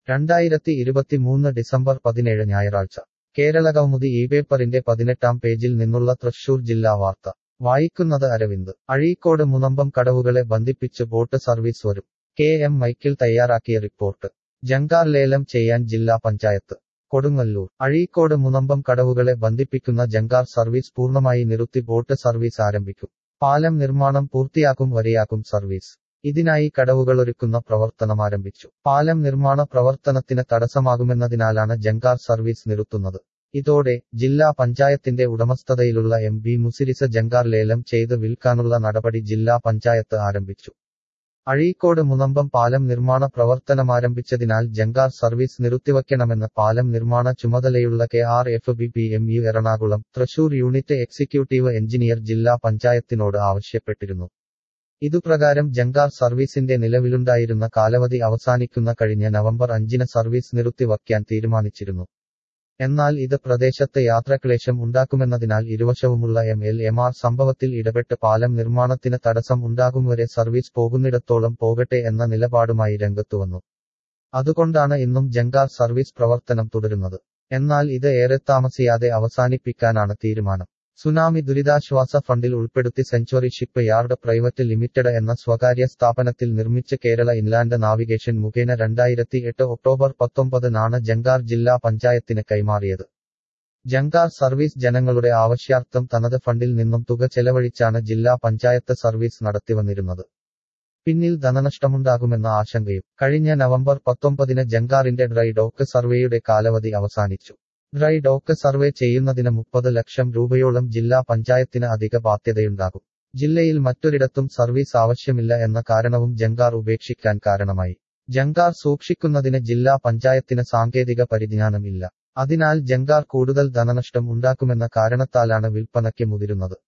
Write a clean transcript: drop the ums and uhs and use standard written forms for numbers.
2023 December 17 ഞായറാഴ്ച കേരളകൗമുദി ഈ പേപ്പറിന്റെ 18-ാം പേജിൽ നിന്നുള്ള തൃശൂർ ജില്ലാ വാർത്ത വായിക്കുന്നത് അരവിന്ദ്. അഴീക്കോട് മുനമ്പം കടവുകളെ ബന്ധിപ്പിച്ച് ബോട്ട് സർവീസ് വരും. കെ എം മൈക്കിൾ തയ്യാറാക്കിയ റിപ്പോർട്ട്. ജങ്കാർ ലേലം ചെയ്യാൻ ജില്ലാ പഞ്ചായത്ത്. കൊടുങ്ങല്ലൂർ. അഴീക്കോട് മുനമ്പം കടവുകളെ ബന്ധിപ്പിക്കുന്ന ജങ്കാർ സർവീസ് പൂർണ്ണമായി നിർത്തി ബോട്ട് സർവീസ് ആരംഭിക്കും. പാലം നിർമ്മാണം പൂർത്തിയാക്കും വരെയാക്കും സർവീസ്. ഇതിനായി കടവുകളൊരുക്കുന്ന പ്രവർത്തനമാരംഭിച്ചു. പാലം നിർമ്മാണ പ്രവർത്തനത്തിന് തടസ്സമാകുമെന്നതിനാലാണ് ജങ്കാർ സർവീസ് നിർത്തുന്നത്. ഇതോടെ ജില്ലാ പഞ്ചായത്തിന്റെ ഉടമസ്ഥതയിലുള്ള എം ബി മുസിരിസ് ജങ്കാർ ലേലം ചെയ്ത് വിൽക്കാനുള്ള നടപടി ജില്ലാ പഞ്ചായത്ത് ആരംഭിച്ചു. അഴീക്കോട് മുനമ്പം പാലം നിർമ്മാണ പ്രവർത്തനമാരംഭിച്ചതിനാൽ ജങ്കാർ സർവീസ് നിർത്തിവയ്ക്കണമെന്ന് പാലം നിർമ്മാണ ചുമതലയുള്ള KRFBPMU Ernakulam Thrissur unit executive engineer ജില്ലാ പഞ്ചായത്തിനോട് ആവശ്യപ്പെട്ടിരുന്നു. ഇതുപ്രകാരം ജങ്കാർ സർവീസിന്റെ നിലവിലുണ്ടായിരുന്ന കാലാവധി അവസാനിക്കുന്ന കഴിഞ്ഞ നവംബർ 5-ന് സർവീസ് നിർത്തിവയ്ക്കാൻ തീരുമാനിച്ചിരുന്നു. എന്നാൽ ഇത് പ്രദേശത്ത് യാത്രാക്ലേശം ഉണ്ടാക്കുമെന്നതിനാൽ ഇരുവശവുമുള്ള MLA-മാർ സംഭവത്തിൽ ഇടപെട്ട് പാലം നിർമ്മാണത്തിന് തടസ്സം ഉണ്ടാകുംവരെ സർവീസ് പോകുന്നിടത്തോളം പോകട്ടെ എന്ന നിലപാടുമായി രംഗത്തുവന്നു. അതുകൊണ്ടാണ് ഇന്നും ജങ്കാർ സർവീസ് പ്രവർത്തനം തുടരുന്നത്. എന്നാൽ ഇത് ഏറെ താമസിയാതെ അവസാനിപ്പിക്കാനാണ് തീരുമാനം. സുനാമി ദുരിതാശ്വാസ ഫണ്ടിൽ ഉൾപ്പെടുത്തി century ship yard private limited എന്ന സ്വകാര്യ സ്ഥാപനത്തിൽ നിർമ്മിച്ച് കേരള ഇൻലാൻഡ് നാവിഗേഷൻ മുഖേന 2008 ഒക്ടോബർ 19-നാണ് ജങ്കാർ ജില്ലാ പഞ്ചായത്തിന് കൈമാറിയത്. ജങ്കാർ സർവീസ് ജനങ്ങളുടെ ആവശ്യാർത്ഥം തനത് ഫണ്ടിൽ നിന്നും തുക ചെലവഴിച്ചാണ് ജില്ലാ പഞ്ചായത്ത് സർവീസ് നടത്തിവന്നിരുന്നത്. പിന്നിൽ ധനനഷ്ടമുണ്ടാകുമെന്ന ആശങ്കയും. കഴിഞ്ഞ നവംബർ 19-ന് ജങ്കാറിന്റെ ഡ്രൈ ഡോക്ക് സർവേയുടെ കാലാവധി അവസാനിച്ചു. ഡ്രൈ ഡോക്ക് സർവേ ചെയ്യുന്നതിന് 30 ലക്ഷം രൂപയോളം ജില്ലാ പഞ്ചായത്തിന് അധിക ബാധ്യതയുണ്ടാകും. ജില്ലയിൽ മറ്റൊരിടത്തും സർവീസ് ആവശ്യമില്ല എന്ന കാരണവും ജങ്കാർ ഉപേക്ഷിക്കാൻ കാരണമായി. ജങ്കാർ സൂക്ഷിക്കുന്നതിന് ജില്ലാ പഞ്ചായത്തിന് സാങ്കേതിക പരിജ്ഞാനം ഇല്ല. അതിനാൽ ജങ്കാർ കൂടുതൽ ധനനഷ്ടം ഉണ്ടാക്കുമെന്ന കാരണത്താലാണ് വിൽപ്പനയ്ക്ക് മുതിരുന്നത്.